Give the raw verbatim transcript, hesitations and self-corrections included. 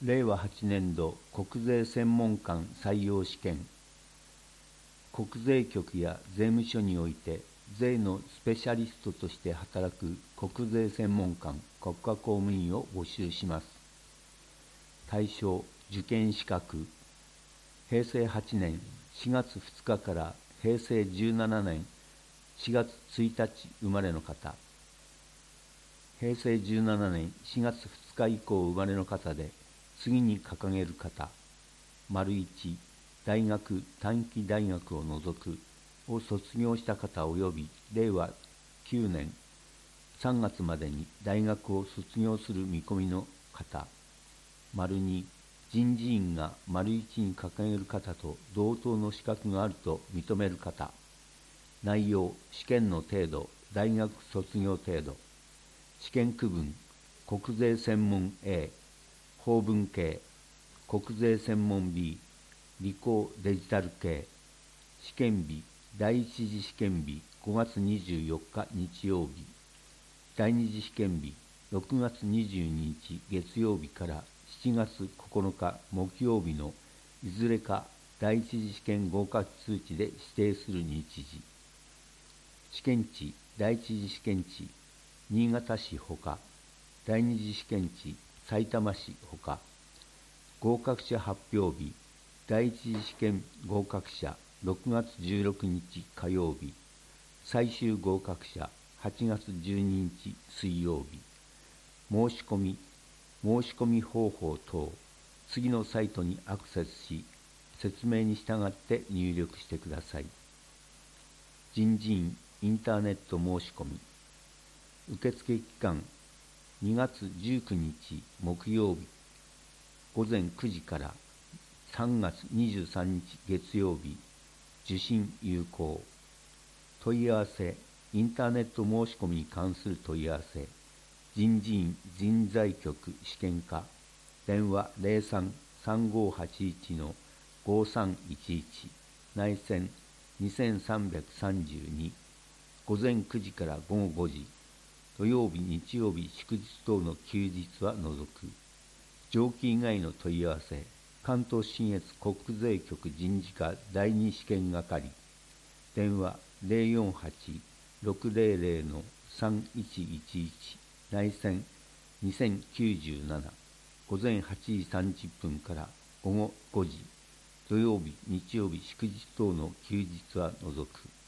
れいわはちねんど国税専門官採用試験。国税局や税務署において税のスペシャリストとして働く国税専門官国家公務員を募集します。対象受験資格、へいせいはちねんしがつふつかからへいせいじゅうななねんしがつついたち生まれの方、へいせいじゅうななねんしがつふつか以降生まれの方で、次に掲げる方、丸いち、大学・短期大学を除くを卒業した方及びれいわきゅうねんさんがつまでに大学を卒業する見込みの方、丸に、人事院が丸いちに掲げる方と同等の資格があると認める方、内容、試験の程度、大学卒業程度、試験区分、国税専門 A、法文系、国税専門 B、理工デジタル系、試験日、第一次試験日ごがつにじゅうよっか日曜日、第二次試験日ろくがつにじゅうににち月曜日からしちがつここのか木曜日のいずれか第一次試験合格通知で指定する日時。試験地、第一次試験地、新潟市ほか、第二次試験地、さいたま市ほか、合格者発表日、第一次試験合格者ろくがつじゅうろくにち火曜日、最終合格者はちがつじゅうににち水曜日。申し込み、申し込み方法等、次のサイトにアクセスし、説明に従って入力してください。人事院インターネット申し込み。受付期間、にがつじゅうくにち木曜日、ごぜんくじからさんがつにじゅうさんにち月曜日、受信有効。問い合わせ、インターネット申し込みに関する問い合わせ、人事院人材局試験課、電話 ゼロさん さんごはちいち ごさんいちいち、内線にせんさんびゃくさんじゅうに、ごぜんくじからごごごじ、土曜日、日曜日、祝日等の休日は除く。上記以外の問い合わせ、関東信越国税局人事課第二試験係、電話 ゼロよんはち ろくゼロゼロ さんいちいちいち、内線にせんきゅうじゅうなな、ごぜんはちじさんじゅっぷんからごごごじ、土曜日、日曜日、祝日等の休日は除く。